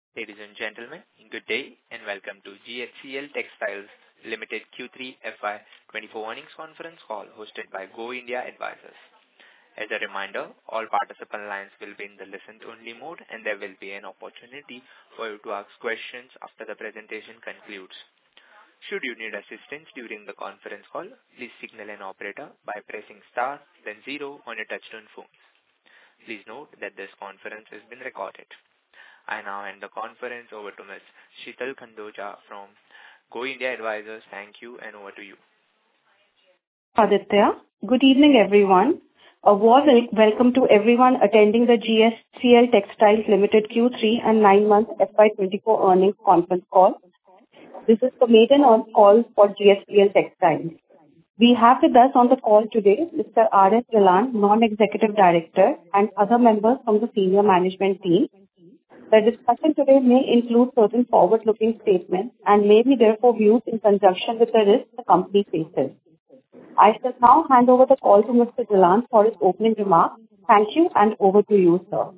Ladies and gentlemen, good day and welcome to GHCL Textiles Limited Q3 FY24 earnings conference call hosted by Go India Advisors. As a reminder, all participant lines will be in the listen-only mode and there will be an opportunity for you to ask questions after the presentation concludes. Should you need assistance during the conference call, please signal an operator by pressing star then 0 on your touchtone phone. Please note that this conference is being recorded. I now hand the conference over to Ms. Sheetal Khandoja from Go India Advisors. Thank you and over to you. Aditya, good evening everyone. A warm welcome to everyone attending the GHCL Textiles Limited Q3 and 9-month FY24 earnings conference call. This is the maiden call for GHCL Textiles. We have with us on the call today Mr. R.S. Jalan, Non-Executive Director, and other members from the senior management team. The discussion today may include certain forward-looking statements and may be therefore viewed in conjunction with the risks the company faces. I shall now hand over the call to Mr. Jalan for his opening remarks. Thank you and over to you, sir.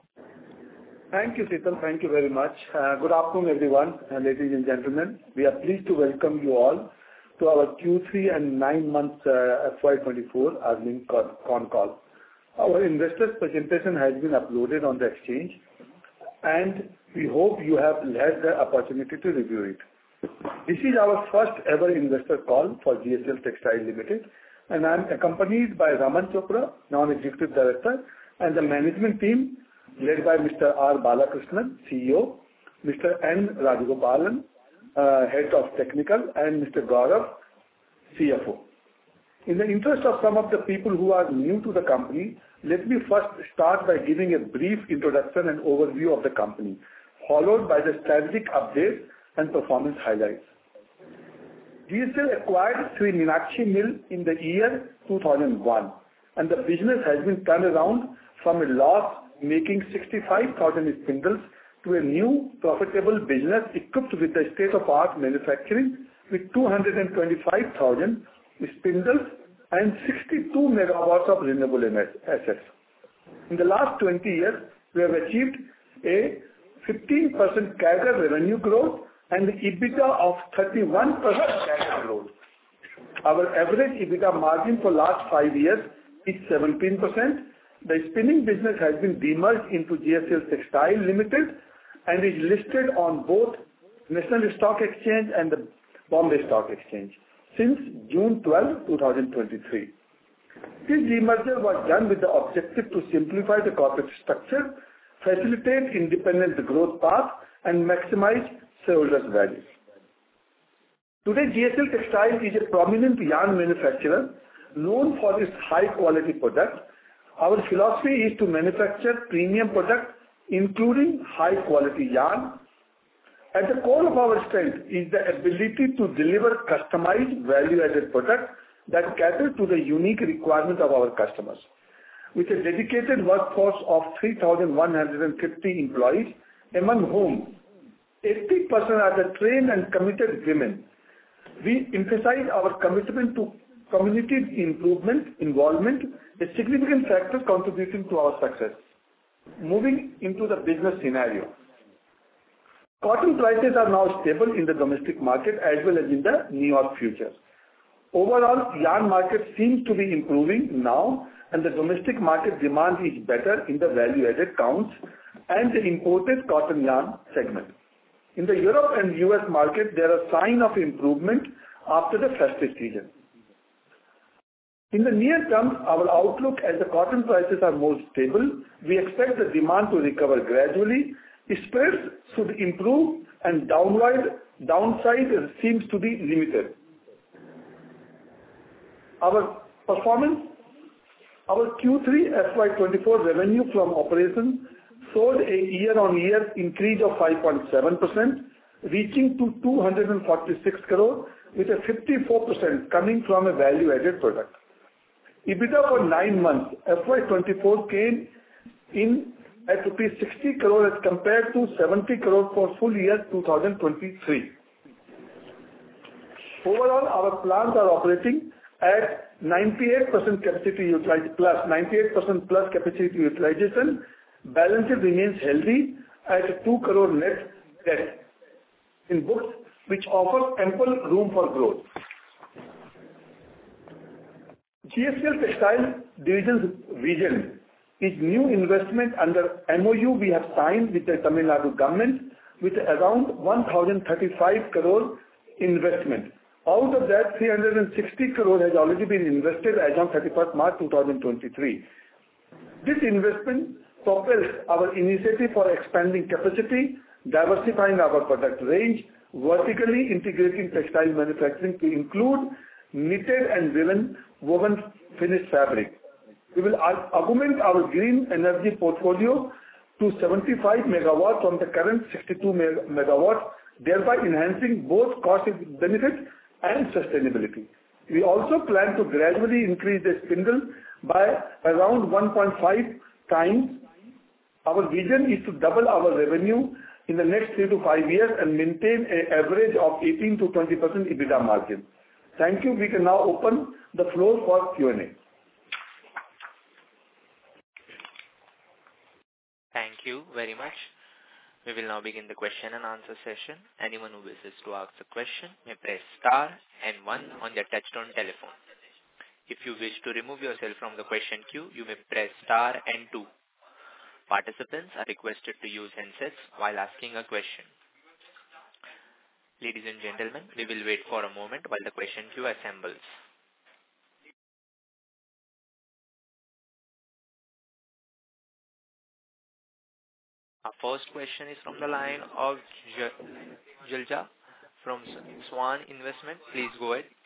Thank you, Sheetal. Thank you very much. Good afternoon, everyone, ladies and gentlemen. We are pleased to welcome you all to our Q3 and 9 months FY24 earnings con call. Our investors' presentation has been uploaded on the exchange, and we hope you have had the opportunity to review it. This is our first ever investor call for GHCL Textiles Limited, and I am accompanied by Raman Chopra, Non-Executive Director, and the management team led by Mr. R. Balakrishnan, CEO, Mr. N. Rajagopalan, Head of Technical, and Mr. Gaurav, CFO. In the interest of some of the people who are new to the company, let me first start by giving a brief introduction and overview of the company, followed by the strategic updates and performance highlights. GHCL acquired Sri Meenakshi Mill in the year 2001, and the business has been turned around from a loss making 65,000 spindles to a new profitable business equipped with the state-of-art manufacturing with 225,000 spindles and 62 megawatts of renewable assets. In the last 20 years, we have achieved a 15% CAGR revenue growth and EBITDA of 31% CAGR growth. Our average EBITDA margin for last 5 years is 17%. The spinning business has been demerged into GHCL Textiles Limited and is listed on both National Stock Exchange and the Bombay Stock Exchange since June 12, 2023. This demerger was done with the objective to simplify the corporate structure, facilitate independent growth path, and maximize shareholders' value. Today, GHCL Textiles is a prominent yarn manufacturer known for its high-quality products. Our philosophy is to manufacture premium products, including high-quality yarn. At the core of our strength is the ability to deliver customized value-added products that cater to the unique requirements of our customers. With a dedicated workforce of 3,150 employees, among whom 80% are the trained and committed women, we emphasize our commitment to community involvement, a significant factor contributing to our success. Moving into the business scenario. Cotton prices are now stable in the domestic market as well as in the New York futures. Overall, yarn market seems to be improving now, and the domestic market demand is better in the value-added counts and the imported cotton yarn segment. In the Europe and US market, there are signs of improvement after the festive season. In the near term, our outlook as the cotton prices are more stable, we expect the demand to recover gradually. Spreads should improve and downside seems to be limited. Our performance, our Q3 FY24 revenue from operations showed a year-on-year increase of 5.7%, reaching to 246 crore with a 54% coming from a value-added product. EBITDA for 9 months FY24 came in at rupees 60 crore as compared to 70 crore for full year 2023. Overall, our plants are operating at 98% capacity utilization plus 98% plus capacity utilization. Balance sheet remains healthy at 2 crore net debt in books, which offers ample room for growth. GSPL Textile Division's vision is new investment under MOU we have signed with the Tamil Nadu government with around 1,035 crore investment. Out of that, 360 crore has already been invested as on 31st March 2023. This investment propels our initiative for expanding capacity, diversifying our product range, vertically integrating textile manufacturing to include knitted and woven finished fabric. We will augment our green energy portfolio to 75 megawatts from the current 62 megawatts, thereby enhancing both cost benefits and sustainability. We also plan to gradually increase the spindle by around 1.5 times. Our vision is to double our revenue in the next 3 to 5 years and maintain an average of 18 to 20% EBITDA margin. Thank you. We can now open the floor for Q&A. Thank you very much. We will now begin the question and answer session. Anyone who wishes to ask a question may press star and 1 on their touchtone telephone. If you wish to remove yourself from the question queue, you may press star and 2. Participants are requested to use handsets while asking a question. Ladies and gentlemen, we will wait for a moment while the question queue assembles. Our first question is from the line of Jalja from Swan Investment. Please go ahead.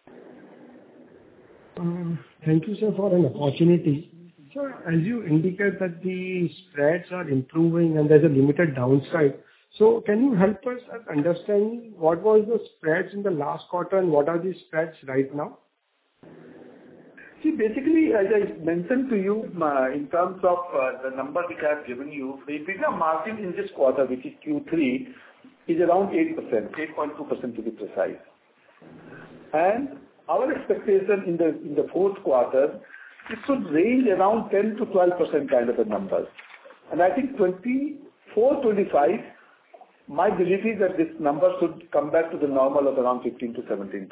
Thank you, sir, for an opportunity. Sir, as you indicate that the spreads are improving and there's a limited downside, so can you help us understand what was the spreads in the last quarter and what are the spreads right now? See, basically, as I mentioned to you, in terms of the number which I have given you, the EBITDA margin in this quarter, which is Q3, is around 8%, 8.2% to be precise. And our expectation in the fourth quarter, it should range around 10 to 12% kind of a number. And I think 24-25, my belief is that this number should come back to the normal of around 15 to 17%.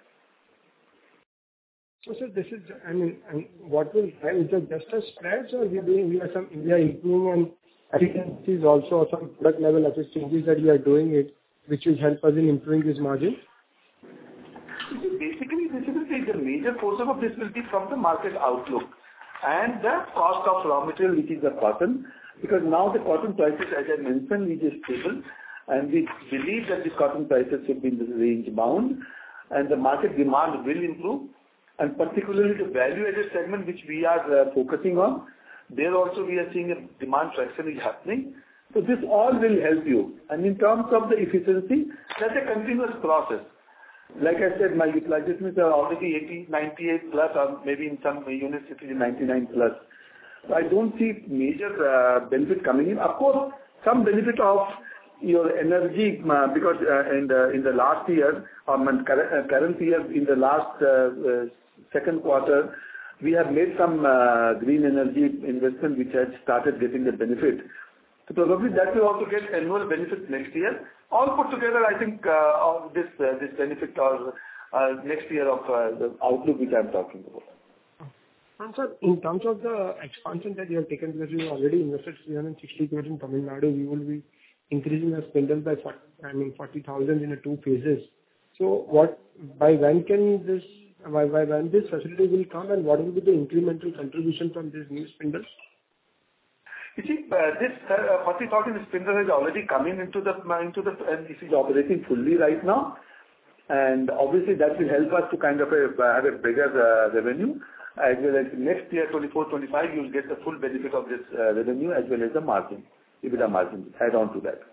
So, sir, this is, I mean, what will drive, is it just a spreads or we are improving on efficiencies also, or some product level efficiencies that we are doing it, which will help us in improving this margin? Basically, the major portion of this will be from the market outlook and the cost of raw material, which is the cotton, because now the cotton prices, as I mentioned, is stable, and we believe that the cotton prices should be in the range bound, and the market demand will improve. And particularly the value-added segment which we are focusing on, there also we are seeing a demand traction is happening. So this all will help you. And in terms of the efficiency, that's a continuous process. Like I said, my utilizations are already 80, 98 plus, or maybe in some units it is 99 plus. So I don't see major benefit coming in. Of course, some benefit of your energy, because in the last year, current year, in the last second quarter, we have made some green energy investment which has started getting the benefit. So probably that will also get annual benefit next year. All put together, I think this benefit or next year of the outlook which I am talking about. And sir, in terms of the expansion that you have taken, because you already invested 360 crores in Tamil Nadu, we will be increasing our spindle by 40,000 in 2 phases. So by when this facility will come, and what will be the incremental contribution from these new spindles? You see, this 40,000 spindle has already come into the and it is operating fully right now. And obviously that will help us to kind of have a bigger revenue. As well as next year, 24-25, you will get the full benefit of this revenue as well as the margin, EBITDA margin, add on to that.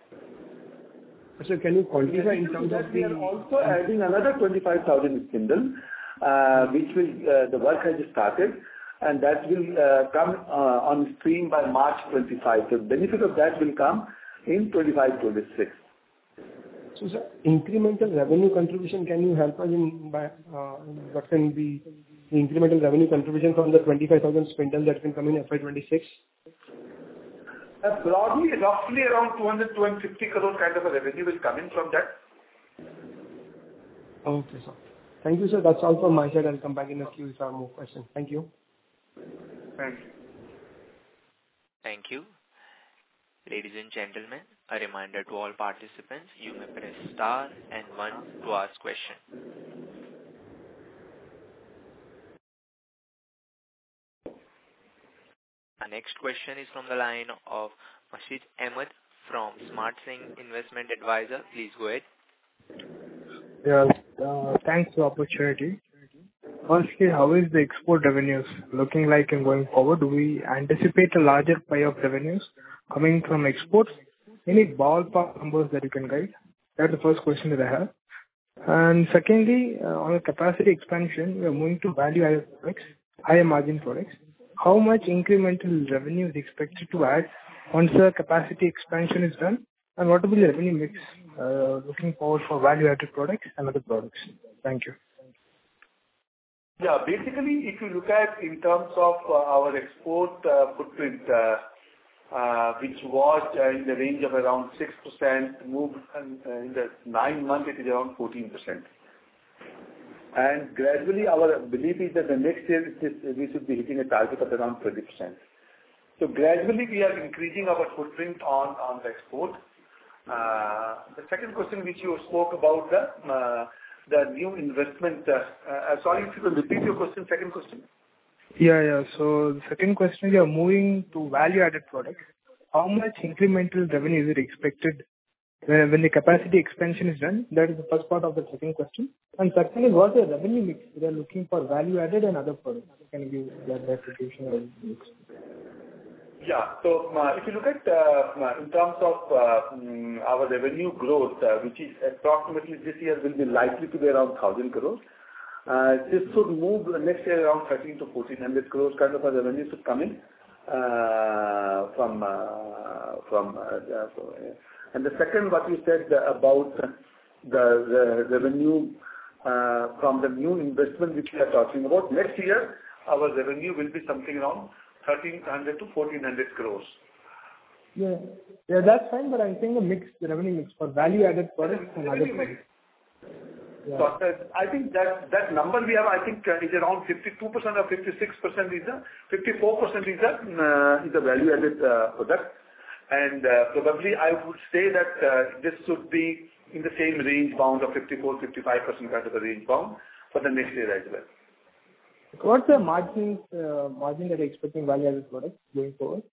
So can you quantify in terms of we are also adding another 25,000 spindle, which will, the work has started, and that will come on stream by March 25. So the benefit of that will come in 25-26. So sir, incremental revenue contribution, can you help us in by what can be the incremental revenue contribution from the 25,000 spindle that can come in FY26? Broadly, roughly around 200-250 crore kind of a revenue will come in from that. Okay, sir. Thank you, sir. That's all from my side. I'll come back in a queue if I have more questions. Thank you. Thank you. Thank you. Ladies and gentlemen, a reminder to all participants, you may press star and 1 to ask question. Our next question is from the line of Masjid Ahmed from Smart Singh Investment Advisor. Please go ahead. Yeah, thanks for the opportunity. Firstly, how is the export revenues looking like and going forward? Do we anticipate a larger pie of revenues coming from exports? Any ballpark numbers that you can guide? That's the first question that I have. And secondly, on the capacity expansion, we are moving to value-added products, higher margin products. How much incremental revenue is expected to add once the capacity expansion is done? And what will be the revenue mix looking forward for value-added products and other products? Thank you. Yeah, basically, if you look at in terms of our export footprint, which was in the range of around 6%, moved in the 9 months, it is around 14%. And gradually, our belief is that the next year we should be hitting a target of around 20%. So gradually, we are increasing our footprint on the export. The second question which you spoke about, the new investment. Sorry, if you could repeat your question, second question. Yeah. So the second question, you are moving to value-added products. How much incremental revenue is it expected when the capacity expansion is done? That is the first part of the second question. And second is, what is the revenue mix we are looking for value-added and other products? Can you give that clarification or mix? Yeah. So if you look at in terms of our revenue growth, which is approximately this year will be likely to be around 1,000 crores. This should move next year around 1,300 to 1,400 crores kind of a revenue should come in from and the second, what you said about the revenue from the new investment which we are talking about, next year our revenue will be something around 1,300 to 1,400 crores. Yeah, that's fine, but I'm saying the revenue mix for value-added products and other products. Yeah. So I think that number we have, I think, is around 52% or 56% is 54% is the value-added product. And probably I would say that this should be in the same range bound of 54-55% kind of a range bound for the next year as well. What's the margin that you're expecting value-added products going forward?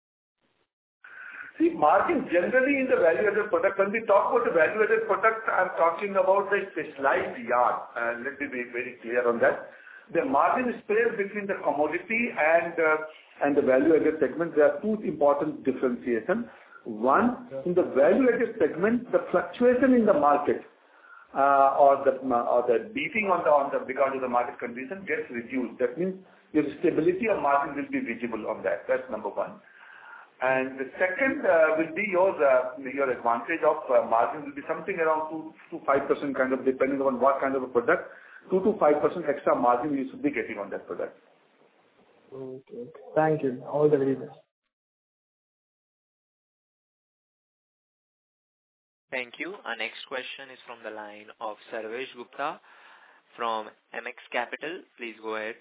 See, margin generally in the value-added product, when we talk about the value-added product, I'm talking about the specialized yarn. Let me be very clear on that. The margin is spread between the commodity and the value-added segment. There are two important differentiations. One, in the value-added segment, the fluctuation in the market or the beating on the because of the market condition gets reduced. That means your stability of margin will be visible on that. That's number one. And the second will be your advantage of margin will be something around 2-5% kind of, depending on what kind of a product, 2-5% extra margin you should be getting on that product. Okay. Thank you. All the very best. Thank you. Our next question is from the line of Sarvesh Gupta from MX Capital. Please go ahead.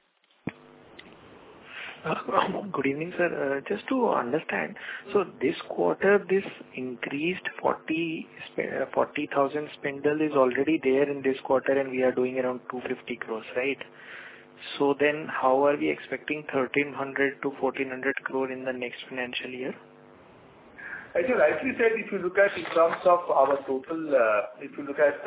Good evening, sir. Just to understand, so this quarter, this increased 40,000 spindle is already there in this quarter, and we are doing around 250 crores, right? So then how are we expecting 1,300 to 1,400 crore in the next financial year? As you rightly said, if you look at in terms of our total, if you look at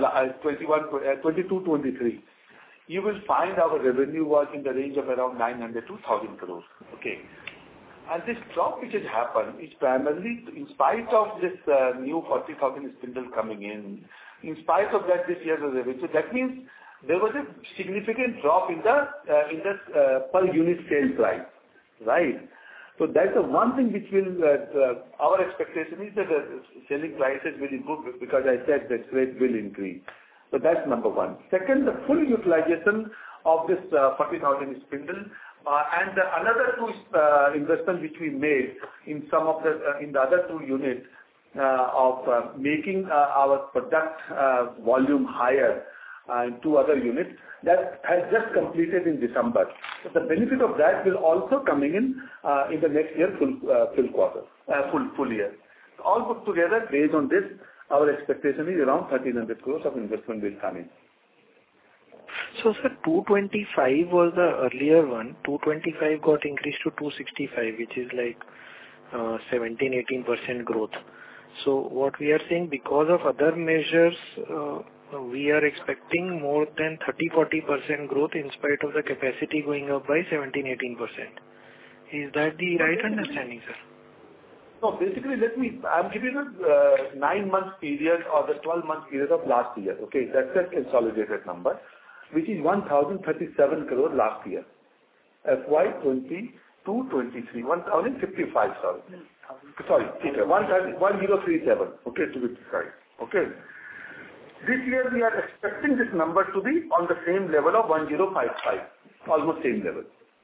22-23, you will find our revenue was in the range of around 900 to 1,000 crores. Okay. And this drop which has happened is primarily in spite of this new 40,000 spindle coming in spite of that this year's revenue. So that means there was a significant drop in the per unit sale price, right? So that's the one thing which will, our expectation is that the selling prices will improve because I said the rate will increase. So that's number one. Second, the full utilization of this 40,000 spindle And another two investment which we made in some of the in the other two units of making our product volume higher in two other units, that has just completed in December. So the benefit of that will also coming in the next year full year. All put together, based on this, our expectation is around 1,300 crores of investment will come in. So, sir, 225 was the earlier one. 225 got increased to 265, which is like 17-18% growth. So, what we are saying, because of other measures, we are expecting more than 30-40% growth in spite of the capacity going up by 17-18%. Is that the right understanding, sir? No, basically, I'm giving you 9 months period or the 12-month period of last year. Okay, that's a consolidated number, which is 1,037 crore last year. FY 22-23, 1,055, sorry. Sorry, 1,037, okay, to be precise. Okay. This year we are expecting this number to be on the same level of 1,055, almost same level.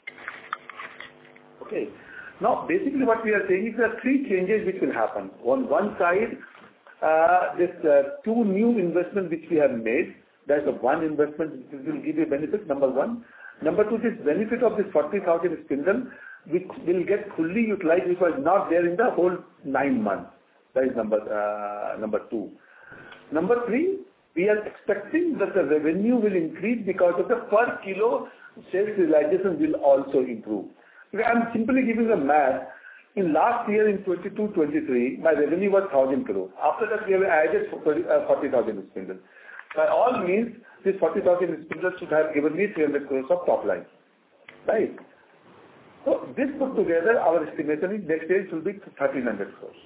Okay. Now, basically what we are saying is there are three changes which will happen. On one side, this two new investments which we have made, that's the one investment which will give you benefit, number one. Number two, this benefit of this 40,000 spindle, which will get fully utilized, which was not there in the whole 9 months. That is number two. Number three, we are expecting that the revenue will increase because of the per kilo sales realization will also improve. I am simply giving the math. In last year, in 22-23, my revenue was 1,000 crore. After that, we have added 40,000 spindles. By all means, this 40,000 spindles should have given me 300 crores of top line. Right? So this put together, our estimation is next year will be 1,300 crores.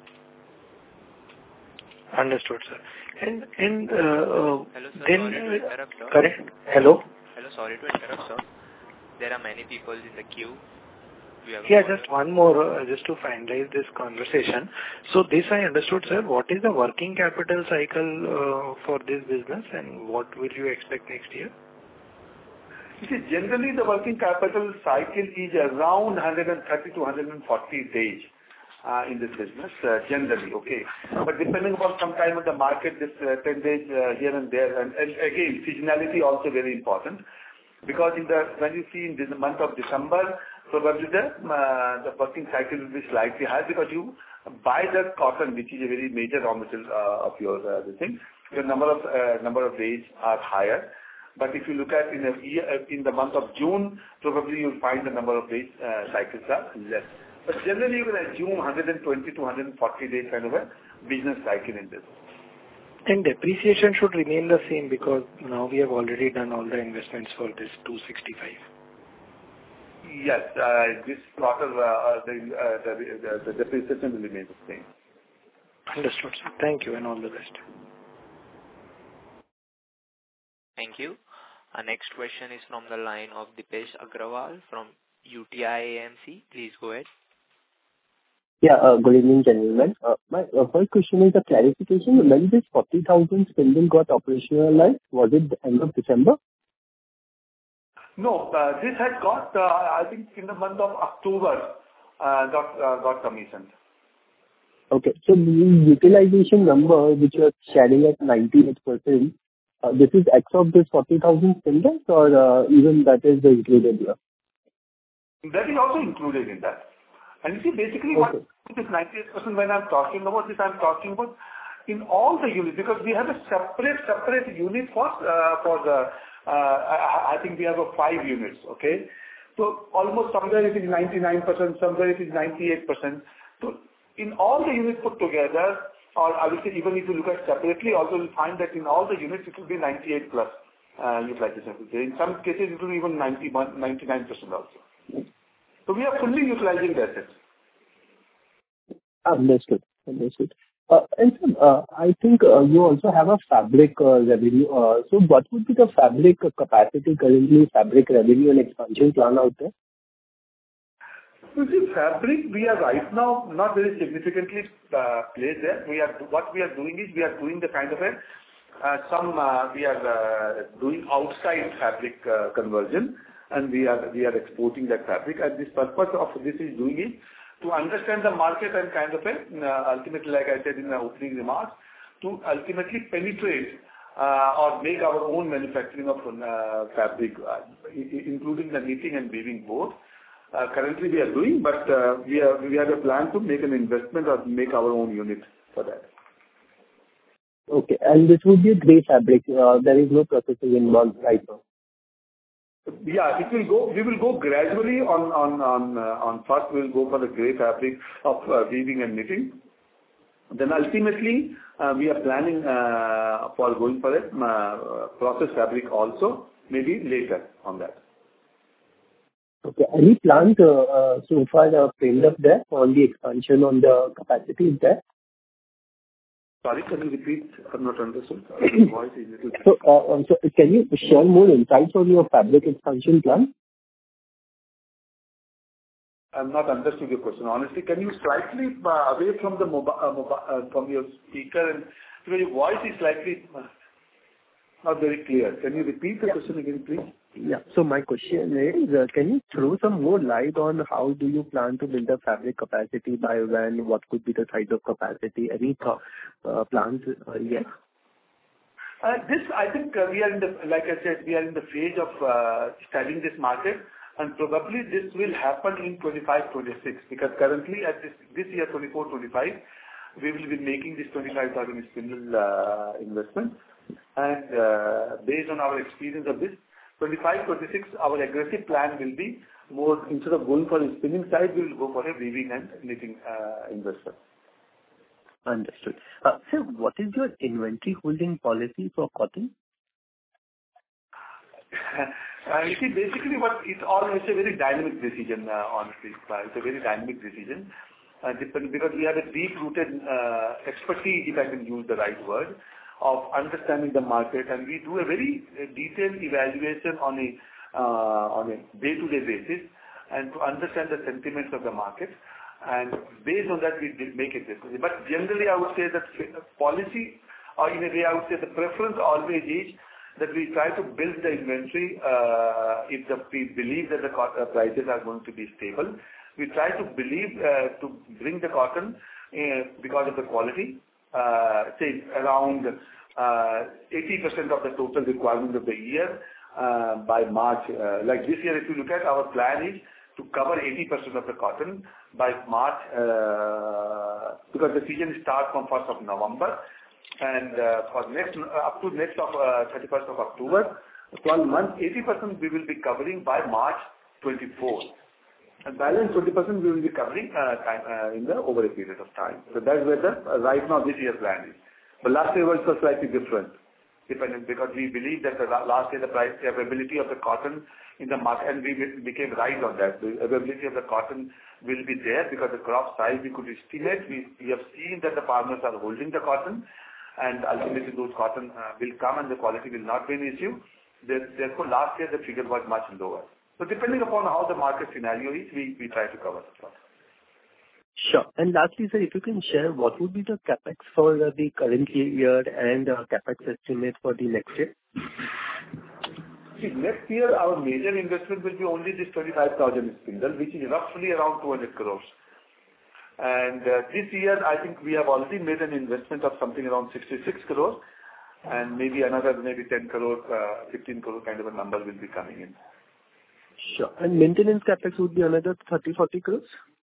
Understood, sir. And hello, sir. then Sorry to interrupt, sir. Correct. Hello. Hello, sorry to interrupt, sir. There are many people in the queue. Yeah, just one more, just to finalize this conversation. So this I understood, sir. What is the working capital cycle for this business, and what will you expect next year? You see, generally the working capital cycle is around 130 to 140 days in this business, generally, okay. But depending upon some time of the market, this 10 days here and there, and again, seasonality also very important. Because when you see in the month of December, probably the working cycle will be slightly higher because you buy the cotton, which is a very major raw material of your thing. Your number of days are higher. But if you look at in a year, in the month of June, probably you'll find the number of days cycles are less. But generally, you can assume 120 to 140 days kind of a business cycle in this. And depreciation should remain the same because now we have already done all the investments for this 265. Yes, this quarter the depreciation will remain the same. Understood, sir. Thank you and all the best. Thank you. Our next question is from the line of Dipesh Agrawal from UTI AMC. Please go ahead. Yeah, good evening, gentlemen. My first question is a clarification. When this 40,000 spindle got operationalized, was it the end of December? No, this had got, I think, in the month of October, got commissioned. Okay, so the utilization number which you are sharing at 98%, this is X of this 40,000 spindles or even that is included here? That is also included in that. And you see, basically, okay. What is 98% when I'm talking about this, I'm talking about in all the units, because we have a separate unit for the, I think we have 5 units, okay? So almost somewhere it is 99%, somewhere it is 98%. So in all the units put together, or I would say even if you look at separately, also you'll find that in all the units it will be 98 plus utilization. In some cases it will be even 99% also. So we are fully utilizing the assets. Understood. And sir, I think you also have a fabric revenue. So what would be the fabric capacity currently, fabric revenue and expansion plan out there? You see, fabric, we are right now not very significantly placed there. What we are doing is we are doing the kind of we are doing outside fabric conversion and we are exporting that fabric. And this purpose of this is doing it to understand the market and kind of ultimately, like I said in the opening remarks, to ultimately penetrate or make our own manufacturing of fabric, including the knitting and weaving both. Currently we are doing, but we have a plan to make an investment or make our own unit for that. Okay, and this would be a grey fabric. There is no processing involved right now. Yeah, it will go. We will go gradually on first we'll go for the grey fabric of weaving and knitting. Then ultimately we are planning for going for a process fabric also, maybe later on that. Okay, any plans so far framed up there on the expansion on the capacity is there? Sorry, can you repeat? I'm not understood. Voice is little. So can you share more insights on your fabric expansion plan? I'm not understood your question. Honestly, can you slightly away from the from your speaker, and because your voice is slightly not very clear. Can you repeat the question again, please? Yeah. So my question is, can you throw some more light on how do you plan to build a fabric capacity, by when, what could be the size of capacity, any plans yet? This, I think, we are in the, like I said, we are in the phase of studying this market, and probably this will happen in 25-26, because currently at this year 24-25, we will be making this 25,000 spindle investment, and based on our experience of this, 25-26, our aggressive plan will be more, instead of going for the spinning side, we will go for a weaving and knitting investment. Understood. Sir, what is your inventory holding policy for cotton? You see, basically it's always a very dynamic decision, honestly. It's a very dynamic decision. Because we have a deep-rooted expertise, if I can use the right word, of understanding the market, and we do a very detailed evaluation on a day-to-day basis, and to understand the sentiments of the market, and based on that we make a decision. But generally, I would say that policy, or in a way, I would say the preference always is that we try to build the inventory if we believe that the prices are going to be stable. We try to bring the cotton because of the quality. Say around 80% of the total requirement of the year by March. Like this year, if you look at, our plan is to cover 80% of the cotton by March, because the season starts from 1st of November, and for next up to next of 31st of October, 12 months, 80% we will be covering by March 24. And balance 20% we will be covering in the over a period of time. So that's where the right now this year's plan is. But last year was slightly different, depending, because we believe that last year the price availability of the cotton in the market, and we became right on that. The availability of the cotton will be there because the crop size we could estimate. We have seen that the farmers are holding the cotton, and ultimately those cotton will come and the quality will not be an issue. Therefore, last year the figure was much lower. So depending upon how the market scenario is, we try to cover the cost. Sure. And lastly, sir, if you can share what would be the capex for the current year and capex estimate for the next year? See, next year our major investment will be only this 25,000 spindle, which is roughly around 200 crores. And this year, I think we have already made an investment of something around 66 crores, and maybe another 10 crore, 15 crore kind of a number will be coming in. Sure. And maintenance capex would be another 30-40 crores?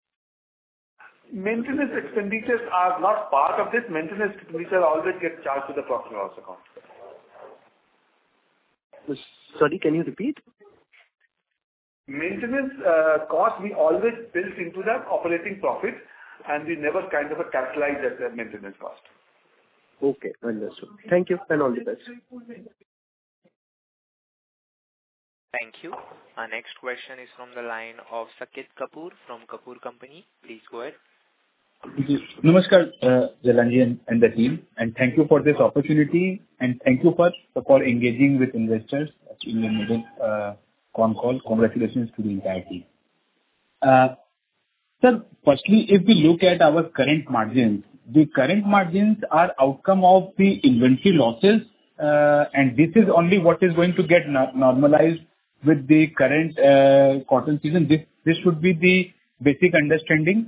Maintenance expenditures are not part of this. Maintenance expenditure always gets charged to the profit and loss account. Sorry, can you repeat? Maintenance cost we always built into the operating profit, and we never kind of capitalize that maintenance cost. Okay, understood. Thank you, and all the best. Thank you. Our next question is from the line of Saket Kapoor from Kapoor Company. Please go ahead. Namaskar, Jalanji and the team, and thank you for this opportunity, and thank you for engaging with investors in the middle con call. Congratulations to the entire team. Sir, firstly, if we look at our current margins, the current margins are outcome of the inventory losses, and this is only what is going to get normalized with the current cotton season. This should be the basic understanding.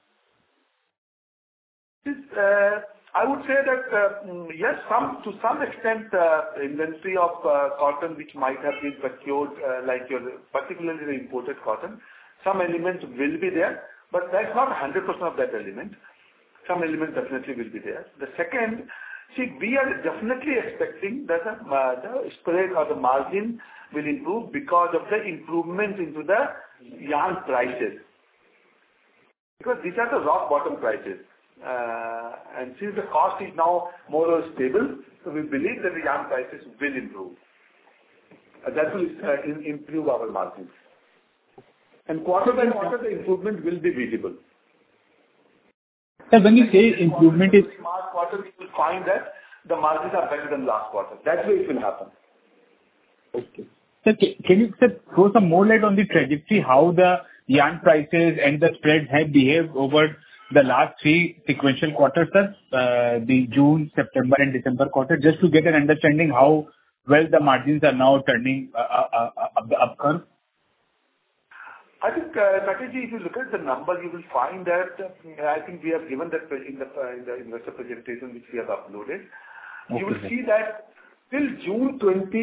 I would say that yes, to some extent, inventory of cotton which might have been procured, particularly the imported cotton, some elements will be there, but that's not 100% of that element. Some elements definitely will be there. The second, we are definitely expecting that the spread or the margin will improve because of the improvement into the yarn prices. Because these are the rock bottom prices. And since the cost is now more or less stable, so we believe that the yarn prices will improve. That will improve our margins. And quarter by quarter, the improvement will be visible. Sir, when you say improvement is... March quarter, we will find that the margins are better than last quarter. That's way it will happen. Okay. Sir, can you throw some more light on the trajectory, how the yarn prices and the spreads have behaved over the last 3 sequential quarters, sir? The June, September and December quarter, just to get an understanding how well the margins are now turning up the up curve. I think, Sakesh, if you look at the numbers, you will find that I think we have given that in the investor presentation which we have uploaded. Okay. You will see that till June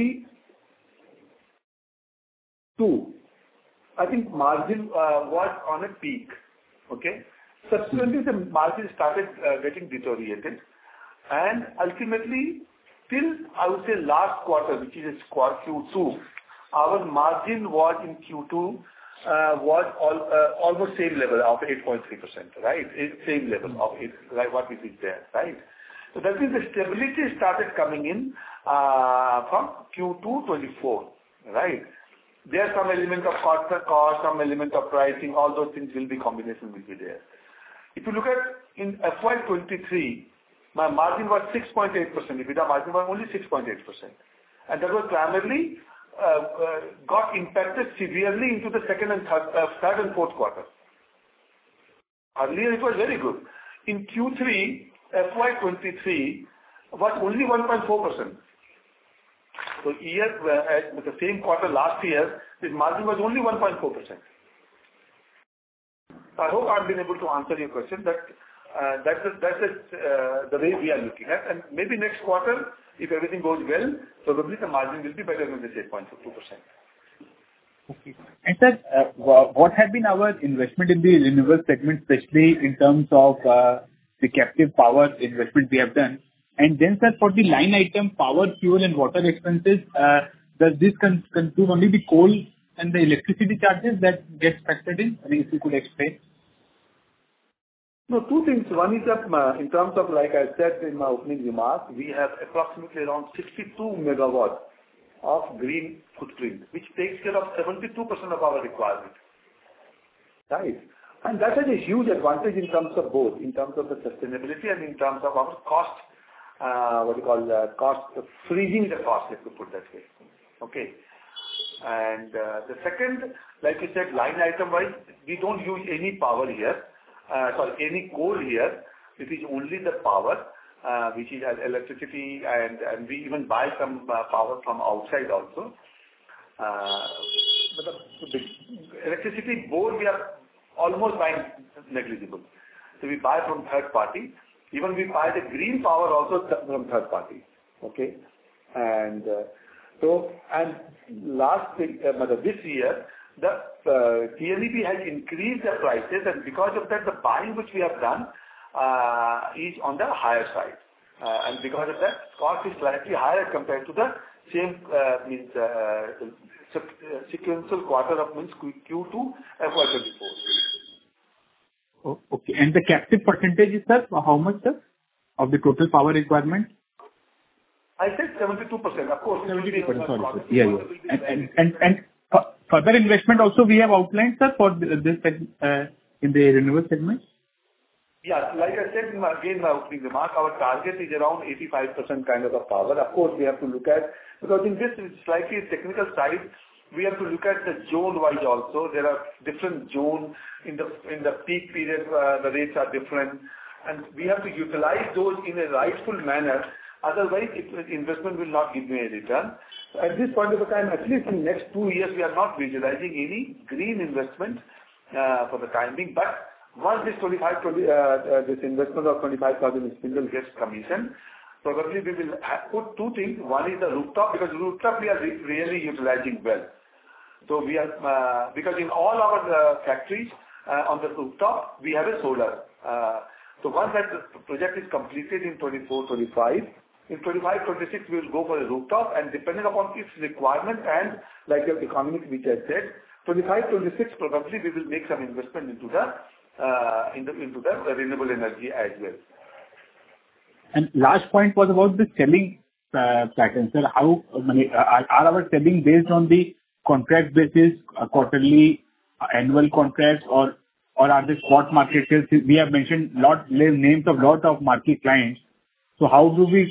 22, I think margin was on a peak. Okay. Subsequently, the margin started getting deteriorated, and ultimately, till I would say last quarter, which is Q2, our margin was in Q2 was almost same level of 8.3%, right? Same level of 8, like what we see there, right? So that means the stability started coming in from Q2 24, right? There's some element of cost, some element of pricing, all those things will be combination will be there. If you look at in FY23, my margin was 6.8%. EBITDA margin was only 6.8%. And that was primarily got impacted severely into the third and fourth quarter. Earlier it was very good. In Q3, FY23 was only 1.4%. So at the same quarter last year, this margin was only 1.4%. I hope I've been able to answer your question. That's the way we are looking at. And maybe next quarter, if everything goes well, probably the margin will be better than this 8.2%. Okay. And sir, what have been our investment in the renewable segment, especially in terms of the captive power investment we have done? And then, sir, for the line item, power, fuel and water expenses, does this consume only the coal and the electricity charges that gets factored in? I mean, if you could explain. No, two things. One is that in terms of, like I said in my opening remarks, we have approximately around 62 megawatts of green footprint, which takes care of 72% of our requirement. Right. And that has a huge advantage in terms of both, in terms of the sustainability and in terms of our cost, freezing the cost, if you put that way. Okay. And the second, like you said, line item wise, we don't use any power here, any coal here. It is only the power, which is electricity, and we even buy some power from outside also. But the electricity board, we are almost buying negligible. So we buy from third party. Even we buy the green power also from third party. Okay. And last thing, this year, the TNEP has increased the prices, and because of that, the buying which we have done is on the higher side. And because of that, cost is slightly higher compared to the same sequential quarter of Q2 FY24. Oh, okay. And the captive percentage is, sir, how much, sir, of the total power requirement? I said 72%. Of course, 72%. Sorry, sir. Yeah. And further investment also we have outlined, sir, for this in the renewable segment. Yeah, like I said again, my opening remark, our target is around 85% kind of a power. Of course, we have to look at, because in this slightly technical side, we have to look at the zone-wise also. There are different zones in the peak period. The rates are different, and we have to utilize those in a rightful manner Otherwise, investment will not give me a return. At this point of time, at least in next 2 years, we are not visualizing any green investment for the time being. But once this investment of 25,000 spindle gets commissioned, probably we will put two things. One is the rooftop, because rooftop we are really utilizing well. So we are, because in all our factories on the rooftop, we have a solar. So once that project is completed in 24-25, in 25-26 we will go for a rooftop, and depending upon its requirement and like the economics which I said, 25-26 probably we will make some investment into the renewable energy as well. And last point was about the selling pattern, sir. How are our selling based on the contract basis, quarterly, annual contracts, or are they spot market sales? We have mentioned names of lot of market clients. So how do we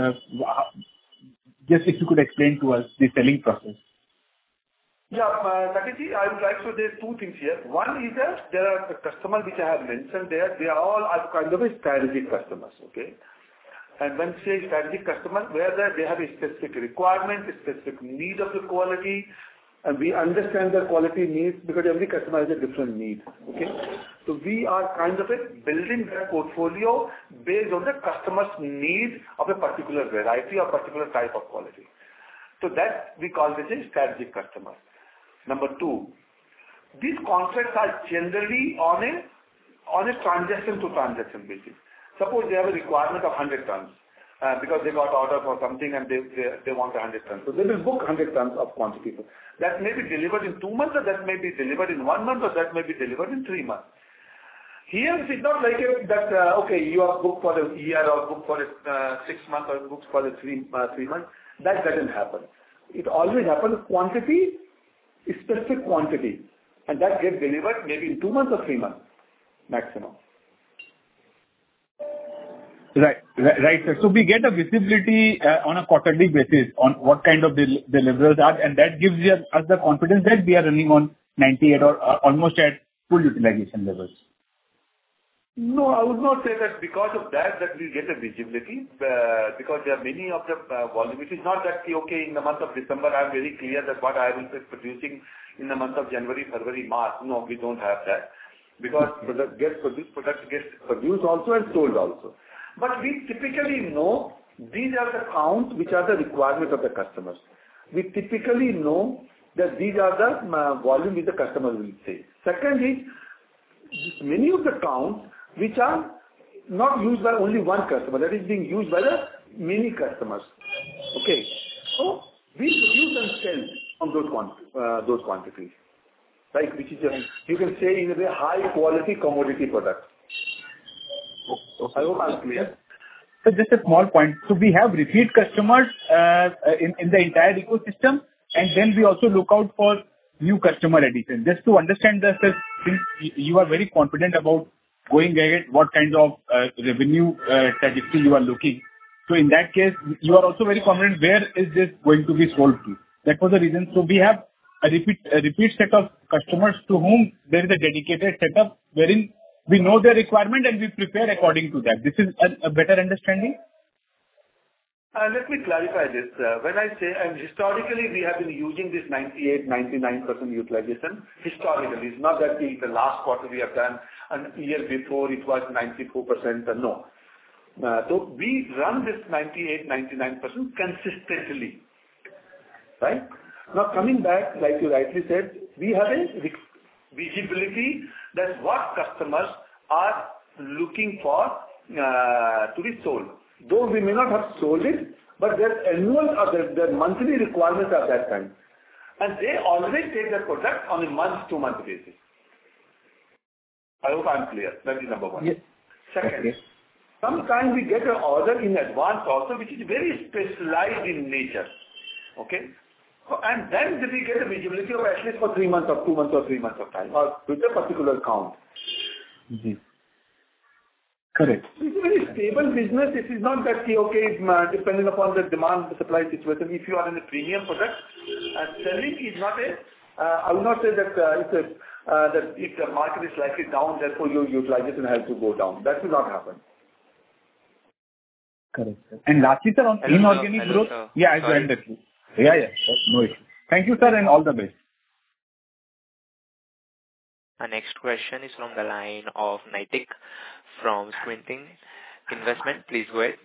just if you could explain to us the selling process? Yeah, Saketji, I would like to say two things here. One is that there are the customers which I have mentioned there. They are all kind of a strategic customers, okay? And when say strategic customer, where they have a specific requirement, a specific need of the quality, and we understand their quality needs because every customer has a different need, okay? So we are kind of building their portfolio based on the customer's need of a particular variety or particular type of quality. So that we call this a strategic customer. Number two, these contracts are generally on a transaction to transaction basis. Suppose they have a requirement of 100 tons because they got order for something and they want 100 tons. So they will book 100 tons of quantity. That may be delivered in 2 months, or that may be delivered in 1 month, or that may be delivered in 3 months. Here it is not like that, okay, you are booked for a year or booked for 6 months or booked for 3 months. That doesn't happen. It always happens quantity, specific quantity, and that gets delivered maybe in 2 months or 3 months maximum. Right, sir. So we get a visibility on a quarterly basis on what kind of deliverables are, and that gives us the confidence that we are running on 98 or almost at full utilization levels. No, I would not say that because of that we get a visibility, because there are many of the volume. It is not that, okay, in the month of December, I am very clear that what I will be producing in the month of January, February, March. No, we don't have that. Because product gets produced also and sold also. But we typically know these are the counts which are the requirements of the customers. We typically know that these are the volume which the customer will say. Second is, many of the counts which are not used by only one customer, that is being used by the many customers. Okay. So we produce and sell on those quantities. Right, which is you can say in a very high quality commodity product. I hope I'm clear. So just a small point. So we have repeat customers in the entire ecosystem, and then we also look out for new customer addition. Just to understand this, since you are very confident about going ahead, what kind of revenue trajectory you are looking. So in that case, you are also very confident where is this going to be sold to. That was the reason. So we have a repeat set of customers to whom there is a dedicated setup wherein we know their requirement and we prepare according to that. This is a better understanding? Let me clarify this. When I say, and historically we have been using this 98-99% utilization. Historically, it's not that the last quarter we have done, and year before it was 94%. No. So we run this 98-99% consistently. Right? Now coming back, like you rightly said, we have a visibility that what customers are looking for to be sold. Though we may not have sold it, but their annual or their monthly requirements are that time. And they always take their product on a month-to-month basis. I hope I'm clear. That is number one. Yes. Second, sometimes we get an order in advance also, which is very specialized in nature. Okay? And then we get a visibility of at least for 3 months or 2 months or 3 months of time, or with a particular count. Mm-hmm. Correct. It's a very stable business. It is not that, okay, depending upon the demand, the supply situation. If you are in a premium product, selling is not I would not say that that if the market is slightly down, therefore your utilization has to go down. That will not happen. Correct, sir. And lastly, sir, on Hello, inorganic sir. growth. Hello, sir. Yeah, I Sorry. joined the queue. Yeah, sir. No issue. Thank you, sir, and all the best. Our next question is from the line of Naitik from Squinting Investment. Please go ahead.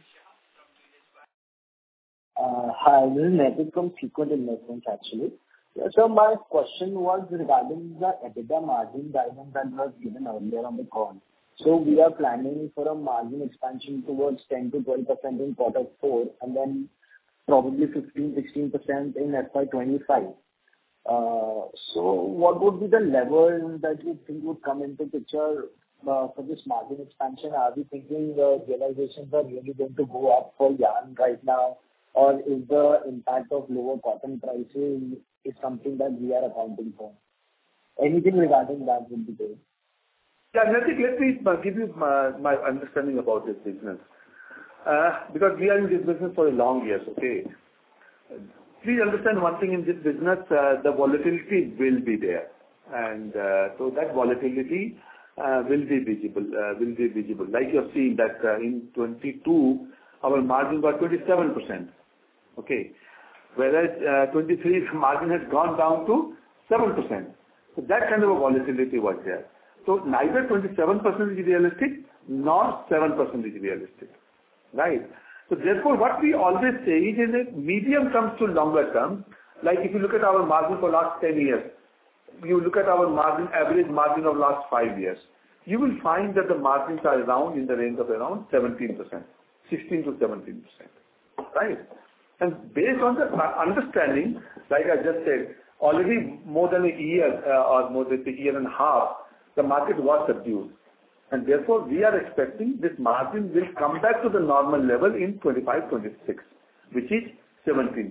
Hi, this is Naitik from Sequent Investments, actually. So my question was regarding the EBITDA margin guidance that was given earlier on the call. So we are planning for a margin expansion towards 10 to 12% in quarter four, and then probably 15-16% in FY 25. So what would be the level that you think would come into picture for this margin expansion? Are we thinking the realizations are really going to go up for yarn right now, or is the impact of lower cotton prices is something that we are accounting for? Anything regarding that would be great. Yeah, Naitik, let me give you my understanding about this business. Because we are in this business for a long years, okay? Please understand one thing in this business, the volatility will be there. And so that volatility will be visible. Like you have seen that in 22, our margin was 27%. Okay. Whereas 23, margin has gone down to 7%. So that kind of a volatility was there. So neither 27% is realistic nor 7% is realistic. Right? So therefore, what we always say is in a medium term to longer term, like if you look at our margin for last 10 years, you look at our margin, average margin of last 5 years, you will find that the margins are around in the range of around 17%, 16 to 17%. Right? And based on the understanding, like I just said, already more than a year or more than a year and a half, the market was subdued. And therefore, we are expecting this margin will come back to the normal level in 25-26, which is 17%.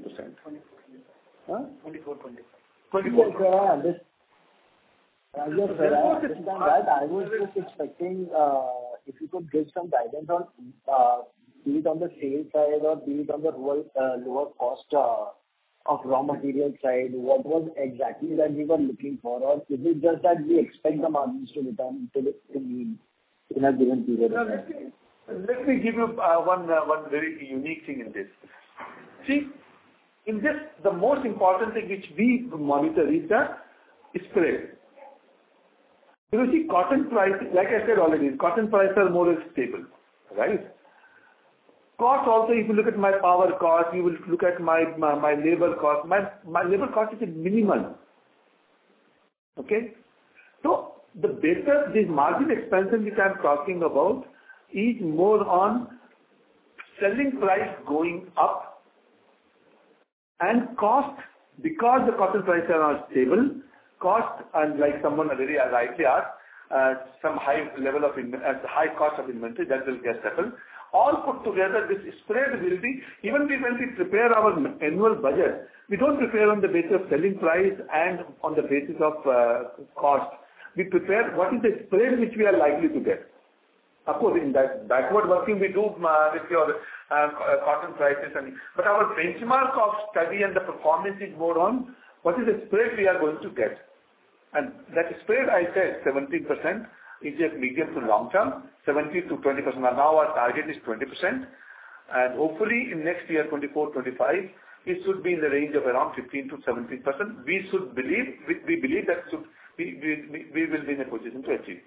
24. 24. Yes, I understand that. I was just expecting if you could give some guidance on be it on the sales side or be it on the lower cost of raw material side, what was exactly that we were looking for? Or is it just that we expect the margins to return to the mean in a given period of time? Let me give you one very unique thing in this. See, in this, the most important thing which we monitor is the spread. You see, cotton price, like I said already, cotton prices are more stable, right? Cost also, if you look at my power cost, you will look at my labor cost. My labor cost is minimal. Okay? So the better this margin expansion which I am talking about is more on selling price going up and cost, because the cotton prices are stable, cost and like someone very rightly asked, some high level of high cost of inventory that will get settled. All put together, this spread will be, even when we prepare our annual budget, we don't prepare on the basis of selling price and on the basis of cost. We prepare what is the spread which we are likely to get. Of course, in that backward working we do with your cotton prices, but our benchmark of study and the performance is more on what is the spread we are going to get. And that spread, I said, 17%. Is a medium to long term, 17 to 20%. Now our target is 20%, and hopefully in next year, 24-25, it should be in the range of around 15 to 17%. We believe that we will be in a position to achieve.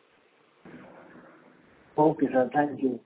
Okay, sir. Thank you.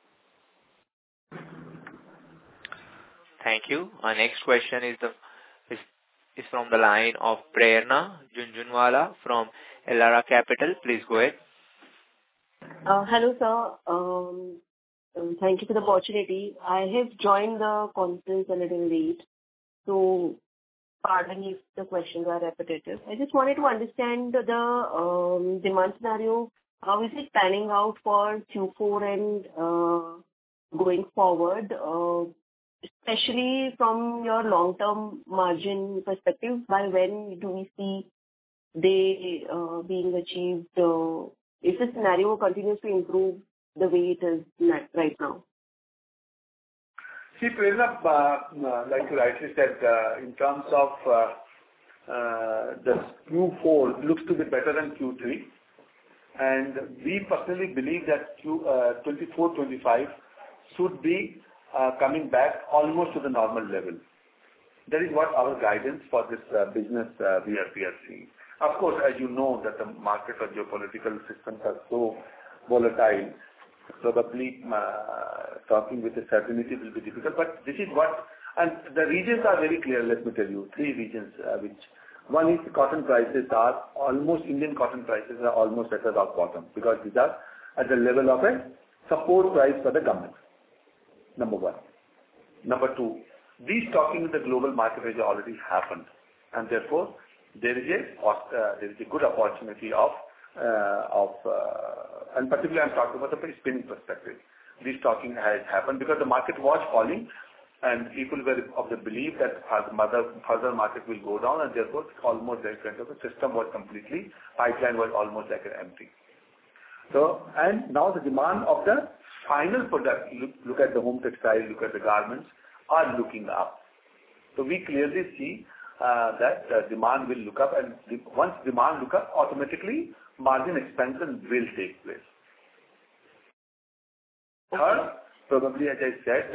Thank you. Our next question is from the line of Prerna Junjunwala from Elara Capital. Please go ahead. Hello, sir. Thank you for the opportunity. I have joined the conference a little late, so pardon if the questions are repetitive. I just wanted to understand the demand scenario. How is it panning out for Q4 and going forward, especially from your long-term margin perspective? By when do we see they being achieved? If the scenario continues to improve the way it is right now? See, Prerna, like you rightly said, in terms of the Q4 looks to be better than Q3, and we personally believe that 24-25 should be coming back almost to the normal level. That is what our guidance for this business we are seeing. Of course, as you know, that the market or geopolitical systems are so volatile, probably talking with a certainty will be difficult. But this is what, and the regions are very clear. Let me tell you, 3 regions. Which one is cotton prices are almost Indian cotton prices are almost at the rock bottom because these are at the level of a support price for the government. Number 1. Number 2, destocking in the global market has already happened, and therefore there is a good opportunity of and particularly I'm talking about the spinning perspective. Destocking has happened because the market was falling, and people were of the belief that further market will go down, and therefore almost like kind of the system was completely, pipeline was almost like empty. So, and now the demand of the final product, look at the home textile, look at the garments, are looking up. So we clearly see that demand will look up, and once demand look up, automatically margin expansion will take place. Third, probably as I said,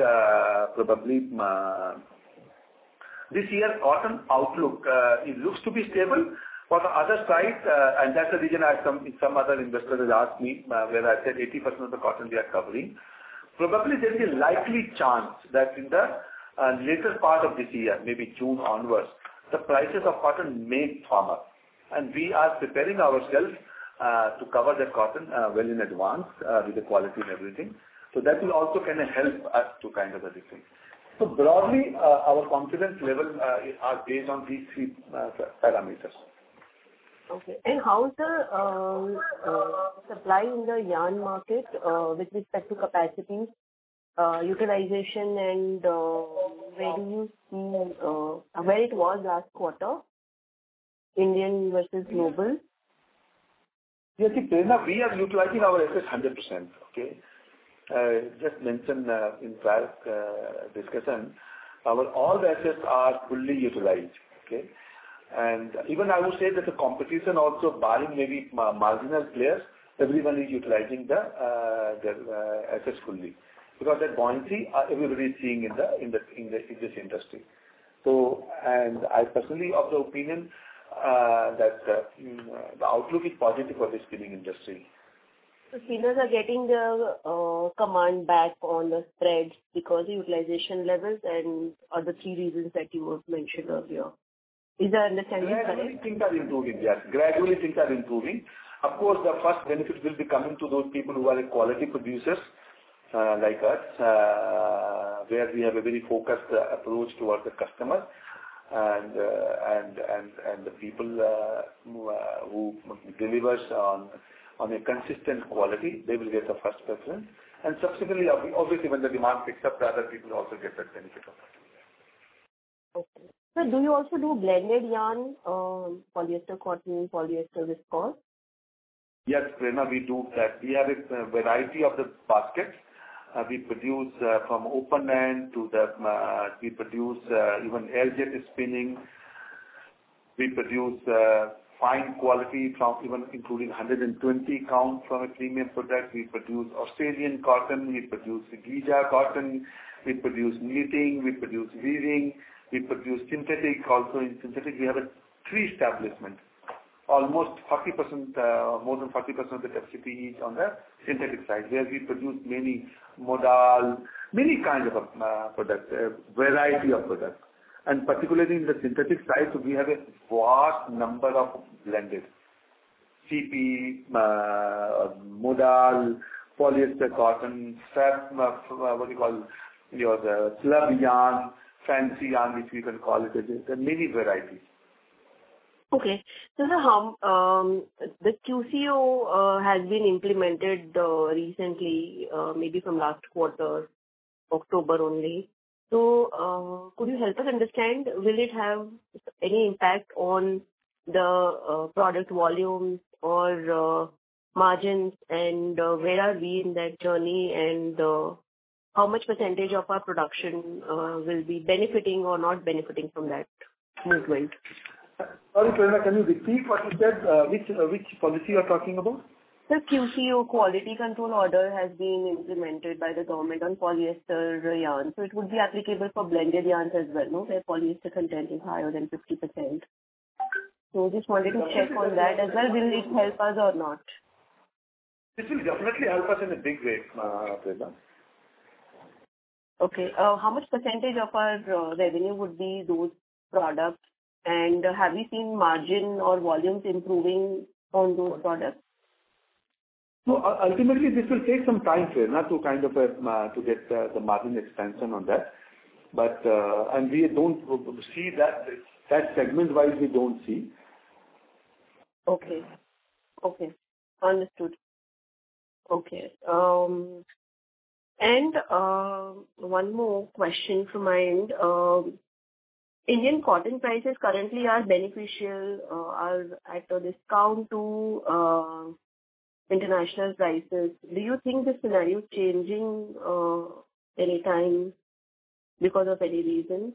this year cotton outlook it looks to be stable. For the other side, and that's the reason some other investors has asked me where I said 80% of the cotton we are covering. Probably there is a likely chance that in the later part of this year, maybe June onwards, the prices of cotton may firm up, and we are preparing ourselves to cover that cotton well in advance with the quality and everything. So that will also kind of help us to kind of a thing. So broadly, our confidence level are based on these 3 parameters. Okay. And how is the supply in the yarn market with respect to capacity, utilization, and where do you see where it was last quarter, Indian versus global? Yes, Prerna, we are utilizing our assets 100%. Okay. Just mentioned in prior discussion, all the assets are fully utilized. Okay. And even I would say that the competition also, barring maybe marginal players, everyone is utilizing their assets fully, because that buoyancy everybody is seeing in this industry. So, and I personally of the opinion that the outlook is positive for the spinning industry. So spinners are getting the command back on the spreads because the utilization levels and other 3 reasons that you have mentioned earlier. Is that understanding correct? Gradually things are improving, yes. Gradually things are improving. Of course, the first benefit will be coming to those people who are quality producers like us, where we have a very focused approach towards the customer, and the people who delivers on a consistent quality, they will get the first preference. And subsequently, obviously, when the demand picks up, the other people also get that benefit of it. Okay. So do you also do blended yarn, polyester cotton, polyester viscose? Yes, Prerna, we do that. We have a variety of the baskets. We produce from open end to we produce even air jet spinning. We produce fine quality from even including 120 count from a premium product. We produce Australian cotton. We produce Giza cotton. We produce knitting. We produce weaving. We produce synthetic. Also in synthetic, we have 3 establishments. Almost 40%, more than 40% of the capacity is on the synthetic side, where we produce many modal, many kinds of products, a variety of products. And particularly in the synthetic side, so we have a vast number of blended CP, modal, polyester cotton, the slub yarn, fancy yarn, which we can call it. There are many varieties. Okay. So the QCO has been implemented recently, maybe from last quarter, October only. So could you help us understand, will it have any impact on the product volumes or margins, and where are we in that journey, and how much percentage of our production will be benefiting or not benefiting from that movement? Sorry, Prerna, can you repeat what you said? Which policy you are talking about? The QCO, quality control order, has been implemented by the government on polyester yarn. So it would be applicable for blended yarns as well, no? Where polyester content is higher than 50%. So just wanted to check on that as well. Will it help us or not? This will definitely help us in a big way, Prerna. Okay. How much percentage of our revenue would be those products? And have you seen margin or volumes improving on those products? So ultimately, this will take some time, Prerna, to kind of to get the margin expansion on that. But and we don't see that segment-wise, we don't see. Okay. Understood. Okay. And one more question from my end. Indian cotton prices currently are beneficial, are at a discount to international prices. Do you think the scenario is changing anytime because of any reason?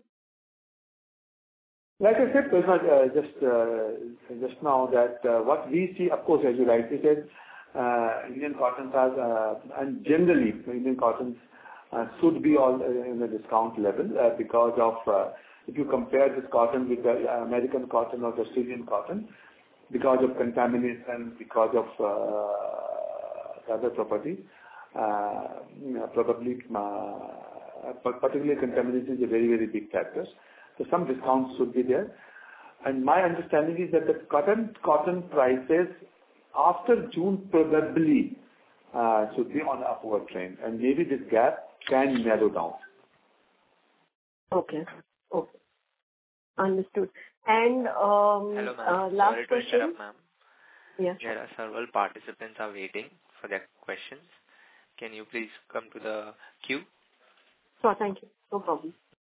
Like I said, Prerna, just now that what we see, of course, as you rightly said, Indian cottons are, and generally Indian cottons should be all in a discount level because of, if you compare this cotton with the American cotton or the Australian cotton, because of contamination, because of the other properties, probably particularly contamination is a very, very big factor. So some discounts should be there. And my understanding is that the cotton prices after June probably should be on upward trend, and maybe this gap can narrow down. Okay. Understood. And hello, ma'am. last Sorry question. to interrupt, ma'am. Yeah. There are several participants are waiting for their questions. Can you please come to the queue? Sure, thank you. No problem.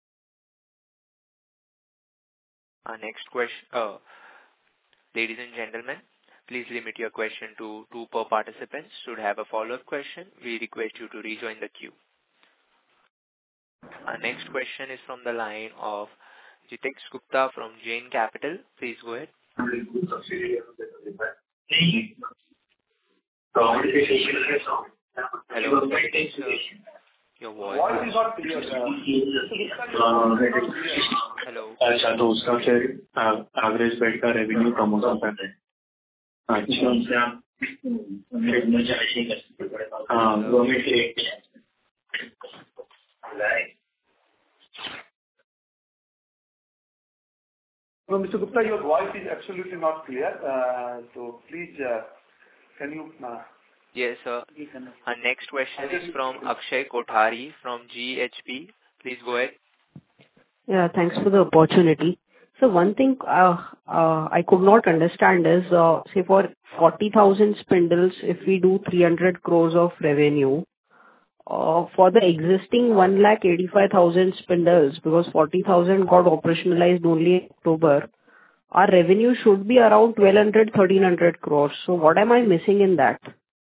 Our next question, ladies and gentlemen, please limit your question to 2 per participant. Should have a follow-up question, we request you to rejoin the queue. Our next question is from the line of Jitesh Gupta from Jain Capital. Please go ahead. Hello. Your voice is not clear. Hello. अच्छा तो उसका फिर average bed का revenue कम होगा पहले अच्छा हाँ गवर्नमेंट के No, Mr. Gupta, your voice is absolutely not clear. So please, can you? Yes, sir. Our next question is from Akshay Kothari from GHP. Please go ahead. Yeah, thanks for the opportunity. So one thing I could not understand is, say for 40,000 spindles, if we do 300 crores of revenue, for the existing 185,000 spindles, because 40,000 got operationalized only in October, our revenue should be around 1,200-1,300 crores. So what am I missing in that?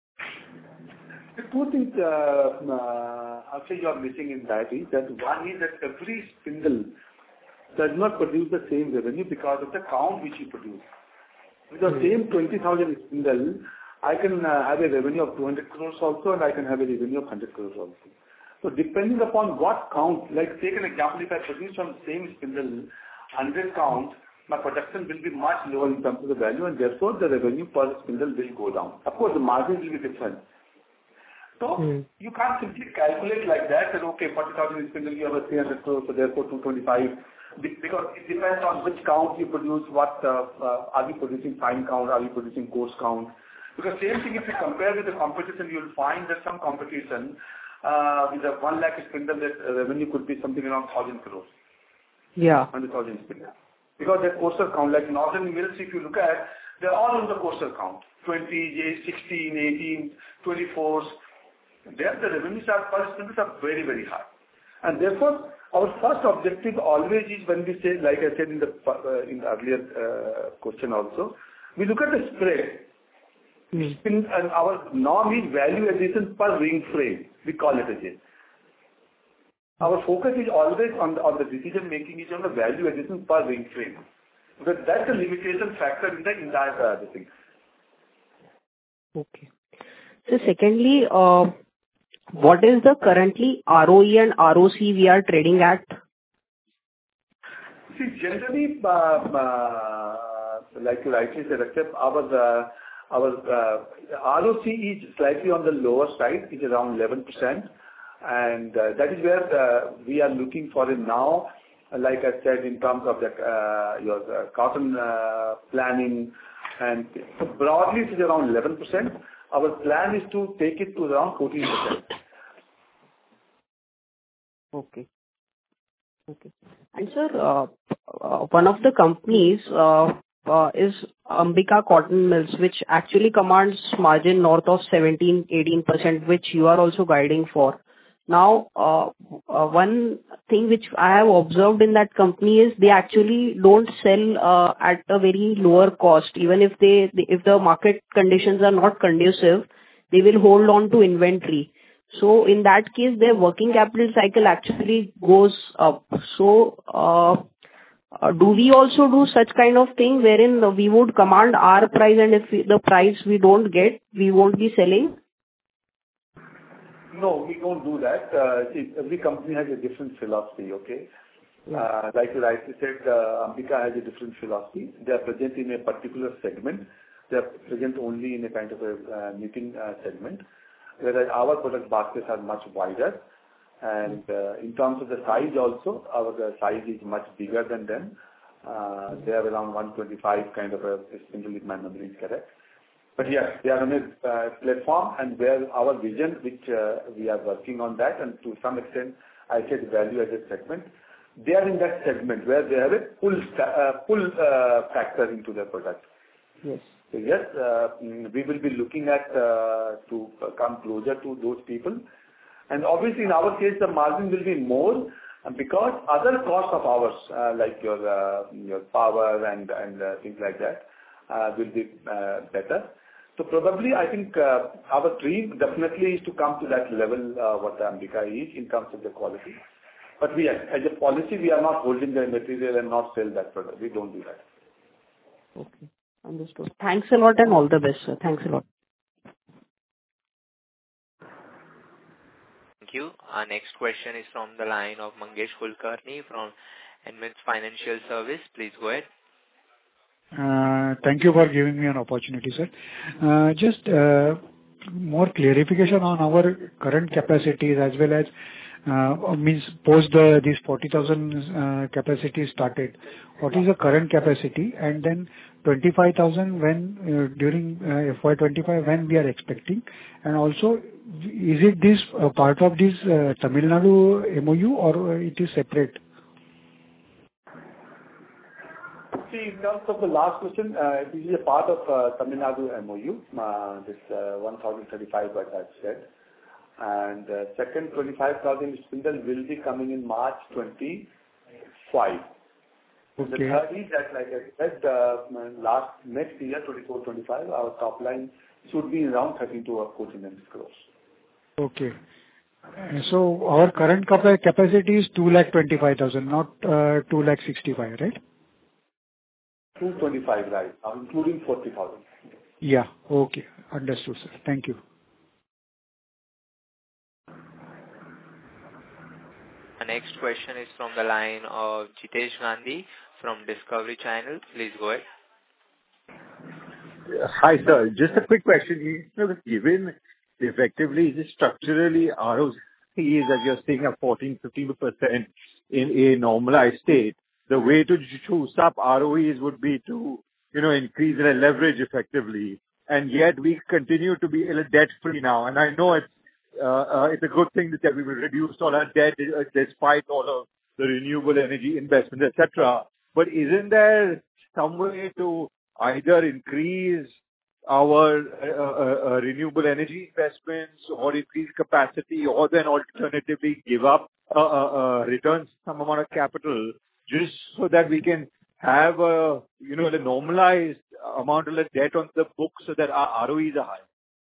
The 2 things, actually you are missing in that is that one is that every spindle does not produce the same revenue because of the count which you produce. With the same 20,000 spindle, I can have a revenue of 200 crores also, and I can have a revenue of 100 crores also. So depending upon what count, like take an example, if I produce from the same spindle 100 count, my production will be much lower in terms of the value, and therefore the revenue per spindle will go down. Of course, the margin will be different. So you can't simply calculate like that, okay, 40,000 spindle, you have a 300 crores, so therefore 225. Because it depends on which count you produce, what are we producing fine count, are we producing coarse count. Because same thing, if you compare with the competition, you will find that some competition with a 1 lakh spindle, that revenue could be something around 1,000 crores. Yeah. 100,000 spindle. Because that coarser count, like northern mills, if you look at, they're all on the coarser count. 20, 16, 18, 24s. There the revenues are per spindles are very, very high. And therefore, our first objective always is when we say, like I said in the earlier question also, we look at the spread. And our norm is value addition per ring frame. We call it again. Our focus is always on the decision making is on the value addition per ring frame. Because that's the limitation factor in the entire thing. Okay. So secondly, what is the currently ROE and ROC we are trading at? See, generally, like you rightly said, Akshay, our ROC is slightly on the lower side. It's around 11%, and that is where we are looking for it now. Like I said, in terms of your cotton planning, and so broadly it is around 11%. Our plan is to take it to around 14%. Okay. Okay. And sir, one of the companies is Ambika Cotton Mills, which actually commands margin north of 17-18%, which you are also guiding for. Now, one thing which I have observed in that company is they actually don't sell at a very lower cost. Even if the market conditions are not conducive, they will hold on to inventory. So in that case, their working capital cycle actually goes up. So, do we also do such kind of thing wherein we would command our price, and if the price we don't get, we won't be selling? No, we don't do that. See, every company has a different philosophy, okay? Like you rightly said, Ambika has a different philosophy. They are present in a particular segment. They are present only in a kind of a knitting segment, whereas our product baskets are much wider. And in terms of the size also, our size is much bigger than them. They are around 125 kind of a spindle, if my memory is correct. But yes, they are on a platform, and where our vision, which we are working on that, and to some extent, I said value-added segment. They are in that segment where they have a pull factor into their product. Yes. So yes, we will be looking at to come closer to those people. And obviously, in our case, the margin will be more because other costs of ours, like your power and things like that, will be better. So probably, I think our dream definitely is to come to that level what the Ambika is in terms of the quality. But we, as a policy, we are not holding the material and not sell that product. We don't do that. Okay, understood. Thanks a lot and all the best, sir. Thanks a lot. Thank you. Our next question is from the line of Mangesh Kulkarni from Envins Financial Service. Please go ahead. Thank you for giving me an opportunity, sir. Just more clarification on our current capacities as well as means post these 40,000 capacity started. What is the current capacity? And then 25,000 when during FY25 when we are expecting? And also, is it this part of this Tamil Nadu MOU or it is separate? See, in terms of the last question, this is a part of Tamil Nadu MOU, this 1,035 what I've said. And second 25,000 spindle will be coming in March 25. Okay. The third is that, like I said, next year, 24-25, our top line should be around 13 to 14 crores. Okay. So our current capacity is 225,000, not 265, right? 225, right, including 40,000. Yeah. Okay. Understood, sir. Thank you. The next question is from the line of Jitesh Gandhi from Discovery Channel. Please go ahead. Hi, sir. Just a quick question. Given effectively, is it structurally ROC is, as you're saying, a 14-15% in a normalized state, the way to choose up ROEs would be to, increase the leverage effectively. And yet we continue to be debt-free now. And I know it's a good thing that we will reduce all our debt despite all of the renewable energy investments, etc. But isn't there some way to either increase our renewable energy investments or increase capacity, or then alternatively give up returns some amount of capital, just so that we can have the normalized amount of debt on the books so that our ROEs are high?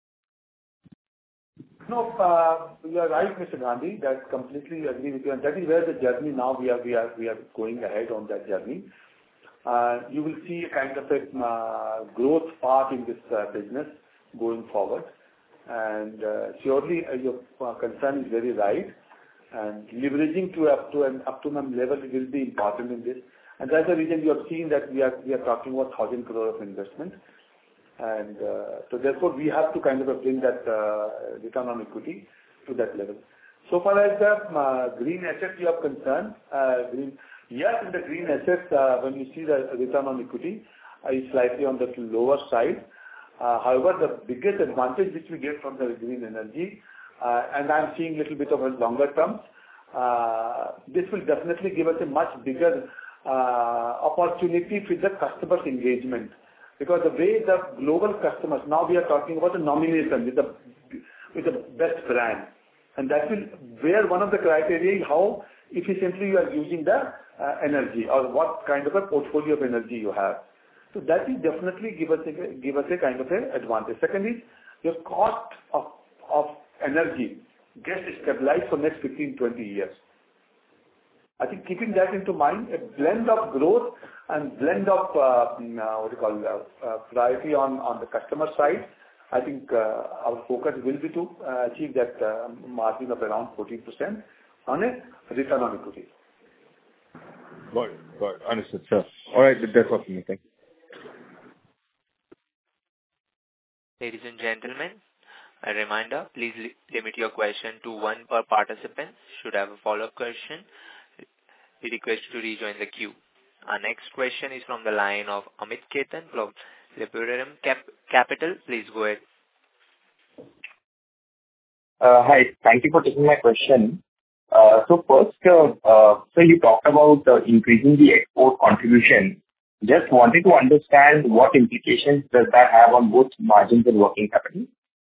No, you are right, Mr. Gandhi. That completely agree with you. And that is where the journey now we are going ahead on that journey. You will see a kind of a growth path in this business going forward. And surely your concern is very right. And leveraging to up to an optimum level will be important in this. And that's the reason you have seen that we are talking about 1,000 crore of investment. And so therefore we have to kind of bring that return on equity to that level. So far as the green assets you are concerned, yes, in the green assets, when you see the return on equity is slightly on the lower side. However, the biggest advantage which we get from the green energy, and I'm seeing a little bit of a longer term, this will definitely give us a much bigger opportunity with the customers' engagement. Because the way the global customers, now we are talking about the nomination with the best brand. And that will, where one of the criteria is how efficiently you are using the energy or what kind of a portfolio of energy you have. So that will definitely give us a kind of a advantage. Second is your cost of energy gets stabilized for next 15-20 years. I think keeping that into mind, a blend of growth and blend of priority on the customer side, I think our focus will be to achieve that margin of around 14% on a return on equity. Got it. Understood, sir. All right, that's all from me. Thank you. Ladies and gentlemen, a reminder, please limit your question to one per participant. Should have a follow-up question, we request you to rejoin the queue. Our next question is from the line of Amit Khetan from Liberum Capital. Please go ahead. Hi, thank you for taking my question. So first, so you talked about increasing the export contribution. Just wanted to understand what implications does that have on both margins and working capital?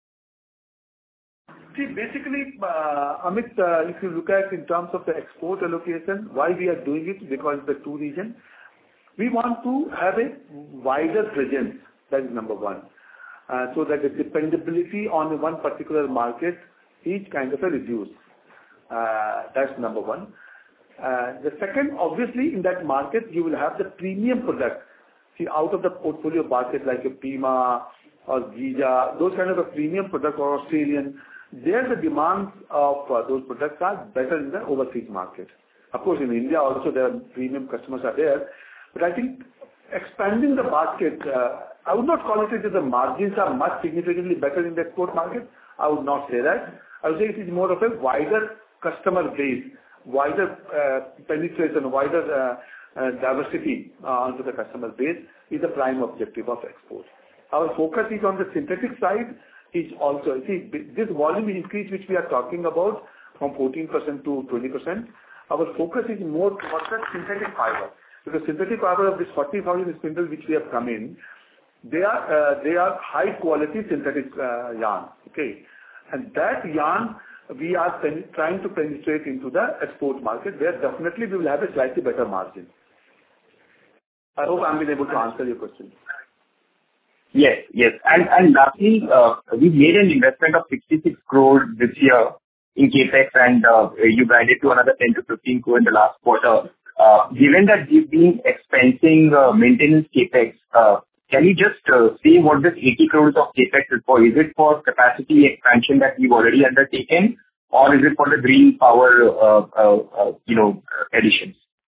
See, basically, Amit, if you look at in terms of the export allocation, why we are doing it, because the two regions, we want to have a wider presence. That is number one. So that the dependability on one particular market is kind of a reduced. That's number one. The second, obviously, in that market, you will have the premium product. See, out of the portfolio basket like a Pima or Giza, those kind of a premium product or Australian, there the demands of those products are better in the overseas market. Of course, in India also there are premium customers are there. But I think expanding the basket, I would not call it that the margins are much significantly better in the export market. I would not say that. I would say it is more of a wider customer base, wider penetration, wider diversity onto the customer base is the prime objective of export. Our focus is on the synthetic side. Is also, see, this volume increase which we are talking about from 14% to 20%, our focus is more towards the synthetic fiber. Because synthetic fiber of this 40,000 spindles which we have come in, they are high quality synthetic yarn. Okay, and that yarn we are trying to penetrate into the export market, where definitely we will have a slightly better margin. I hope I'm been able to answer your question. Yes. And lastly, we made an investment of 66 crore this year in CapEx, and you guided to another 10 to 15 crore in the last quarter. Given that we've been expensing maintenance CapEx, can you just say what this 80 crores of CapEx is for? Is it for capacity expansion that we've already undertaken, or is it for the green power, additions?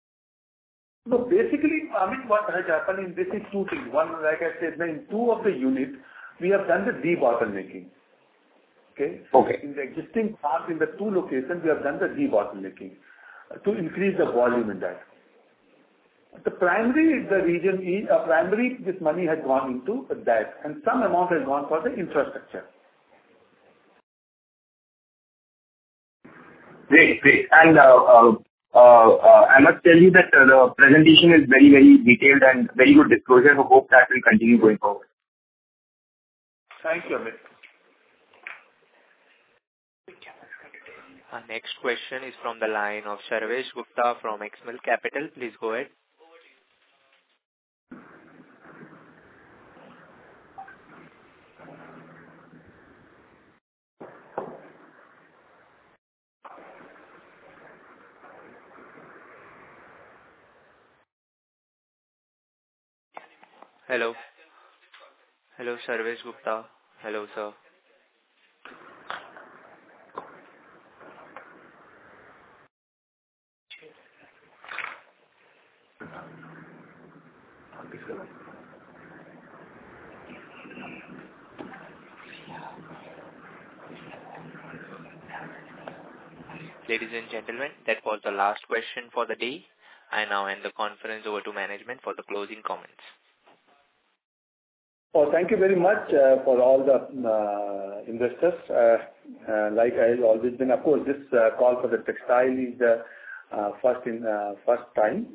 So basically, Amit, what has happened in this is two things. One, like I said, in two of the units, we have done the debottlenecking. Okay. In the existing plant, in the two locations, we have done the debottlenecking to increase the volume in that. The primary, this money has gone into that, and some amount has gone for the infrastructure. Great. And I must tell you that the presentation is very, very detailed and very good disclosure. I hope that will continue going forward. Thank you, Amit. Our next question is from the line of Sarvesh Gupta from XML Capital. Please go ahead. Hello, Sarvesh Gupta. Hello, sir. Ladies and gentlemen, that was the last question for the day. I now hand the conference over to management for the closing comments. Well, thank you very much for all the investors. Like I have always been, of course, this call for the textile is first time.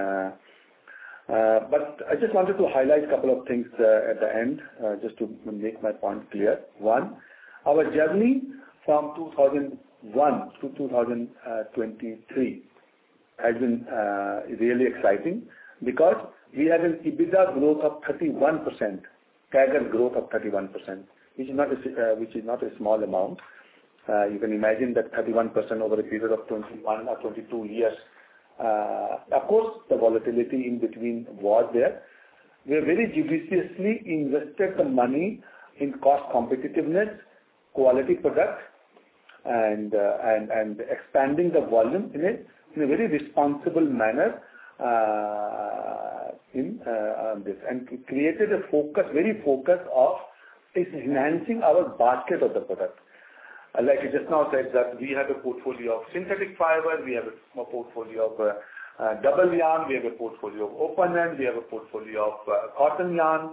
But I just wanted to highlight a couple of things at the end, just to make my point clear. One, our journey from 2001 to 2023 has been really exciting because we had an EBITDA growth of 31%, CAGR growth of 31%, which is not a small amount. You can imagine that 31% over a period of 21 or 22 years. Of course, the volatility in between was there. We have very judiciously invested the money in cost competitiveness, quality product, and expanding the volume in a very responsible manner on this, and created a very focus of enhancing our basket of the product. Like I just now said, that we have a portfolio of synthetic fiber, we have a portfolio of double yarn, we have a portfolio of open end, we have a portfolio of cotton yarn,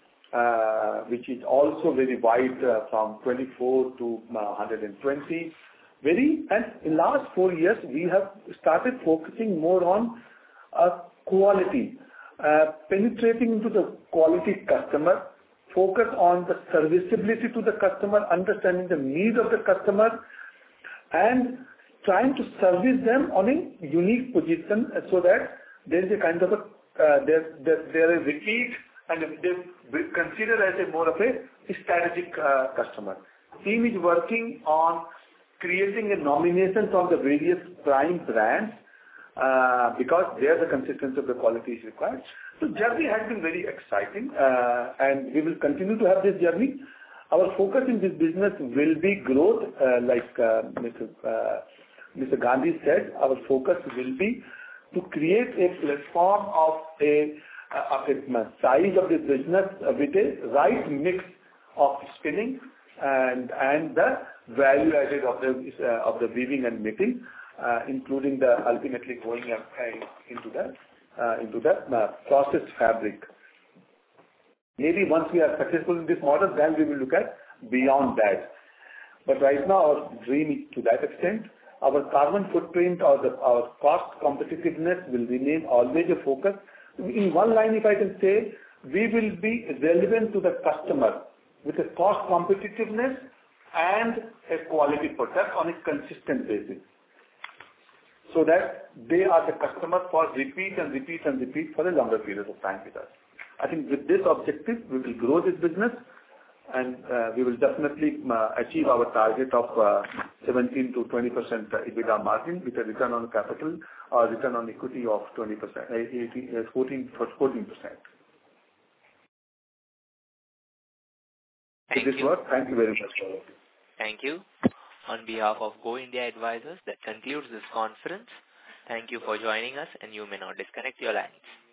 which is also very wide, from 24 to 120. And in last 4 years, we have started focusing more on quality, penetrating into the quality customer, focus on the serviceability to the customer, understanding the need of the customer, and trying to service them on a unique position so that there is a kind of there is repeat, and they consider as a more of a strategic customer. Team is working on creating a nomination from the various prime brands because there the consistency of the quality is required. So journey has been very exciting, and we will continue to have this journey. Our focus in this business will be growth, like Mr. Gandhi said. Our focus will be to create a platform of a size of this business with a right mix of spinning and the value added of the weaving and knitting, including the ultimately going into the processed fabric. Maybe once we are successful in this model, then we will look at beyond that. But right now, our dream is to that extent. Our carbon footprint or our cost competitiveness will remain always a focus. In one line, if I can say, we will be relevant to the customer with a cost competitiveness and a quality product on a consistent basis, so that they are the customer for repeat and repeat and repeat for a longer period of time with us. I think with this objective, we will grow this business, and we will definitely achieve our target of 17 to 20% EBITDA margin with a return on capital or return on equity of 20%, 14%. Thank you. Thank you very much. Thank you. On behalf of Go India Advisors, that concludes this conference. Thank you for joining us, and you may now disconnect your lines.